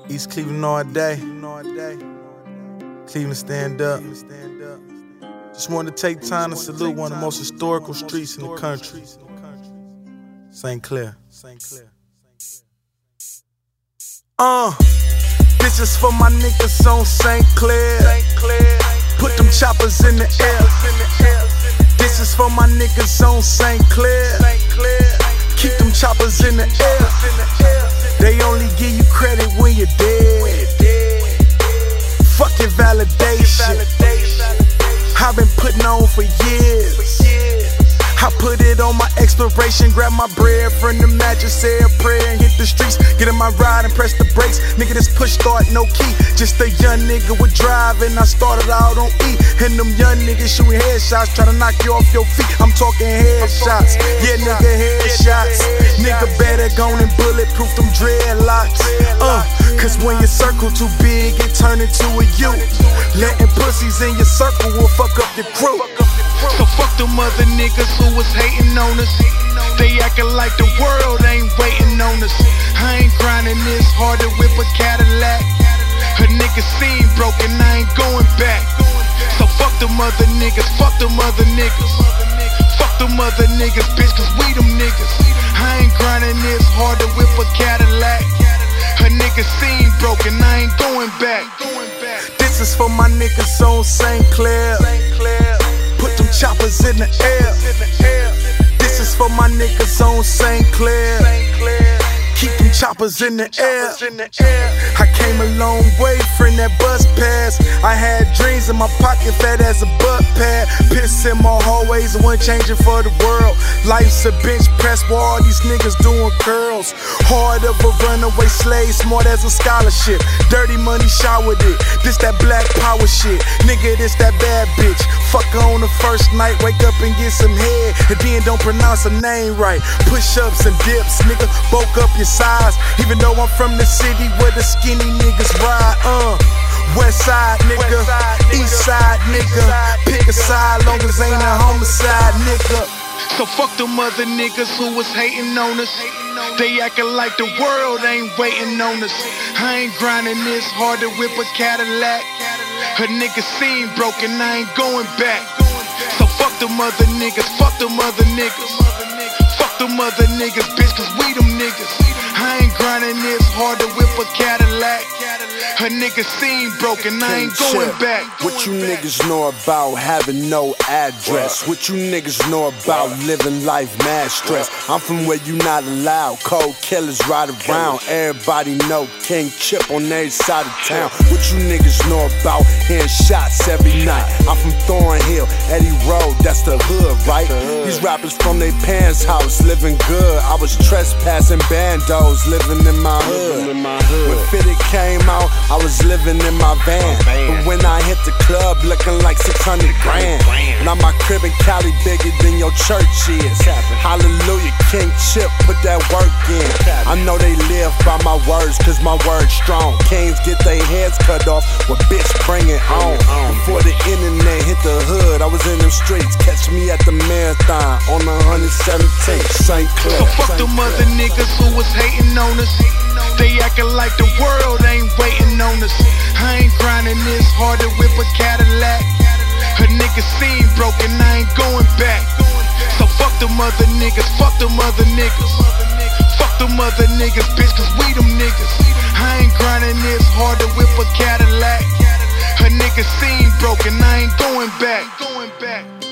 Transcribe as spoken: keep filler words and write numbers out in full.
East Cleveland all day. Cleveland stand up. Just wanted to take time to salute one of the most historical streets in the country. Saint Clair. Uh, this is for my niggas on Saint Clair. Put them choppers in the air. This is for my niggas on Saint Clair. Keep them choppers in the air. They only give you credit when you're dead. Fuck your validation. I've been putting on for years. I put it on my expiration, grab my bread from the mattress, say a prayer and hit the streets. Get in my ride and press the brakes. Nigga, this push start, no key. Just a young nigga with drive and I started out on E. And them young niggas shooting headshots, trying to knock you off your feet. I'm talking headshots, yeah nigga headshots. Nigga better go and bulletproof them dreadlocks. Uh, cause when your circle too big, it turn into a U. Letting pussies in your circle will fuck up your crew. So fuck them other niggas who was hating on us. They acting like the world ain't waiting on us. I ain't grinding this hard to whip a Cadillac. A nigga scene broken, I ain't going back. So fuck them other niggas, fuck them other niggas. Fuck them other niggas, bitch, cause we them niggas. I ain't grinding this hard to whip a Cadillac. A nigga scene broken, I ain't going back. This is for my niggas on Saint Clair. Put them choppers in the air. This is for my niggas on Saint Clair. Keep them choppers in the air. I came a long way from that bus pass. I had dreams in my pocket, fat as a butt pad. Piss in my hallways, one changing for the world. Life's a bench press where all these niggas doing curls. Hard of a runaway slave, smart as a scholarship. Dirty money showered it. This that black power shit. Nigga, this that bad bitch. Fuck her on the first night, wake up and get some head, and then don't pronounce her name right. Push-ups and dips, nigga, bulk up your size. Even though I'm from the city where the skinny niggas ride. Uh, West side nigga, East side nigga. Pick a side, long as ain't a homicide nigga. So fuck them other niggas who was hating on us. They acting like the world ain't waiting on us. I ain't grinding this hard to whip a Cadillac. A nigga scene broken, I ain't going back. So fuck them other niggas, fuck them other niggas. Fuck them other niggas, bitch, cause we them niggas. I ain't grinding this hard to whip a Cadillac. A nigga scene broken, I ain't going back. What you niggas know about having no address? What you niggas know about living life mad stress? I'm from where you not allowed, cold killers ride around. Everybody know King Chip on every side of town. What you niggas know about hearing shots every night? I'm from Thornhill, Eddie Road, that's the hood, right? These rappers from their parents' house living good. I was trespassing bandos, living in my hood. When Fitted came out, I was living in my van. But when I hit the club, looking like six hundred grand. Now my crib in Cali bigger than your church is. Hallelujah, King Chip, put that work in. I know they live by my words, cause my word's strong. Kings get their heads cut off, well bitch, bring it on. Before the internet hit the hood, I was in them streets. Catch me at the marathon on the one seventeenth, Saint Clair. So fuck them other niggas who was hating on us. They acting like the world ain't waiting on us. I ain't grinding this hard to whip a Cadillac. A nigga scene broken, I ain't going back. So fuck them other niggas, fuck them other niggas. Fuck them other niggas, bitch, cause we them niggas. I ain't grinding this hard to whip a Cadillac. A nigga scene broken, I ain't going back. Going back.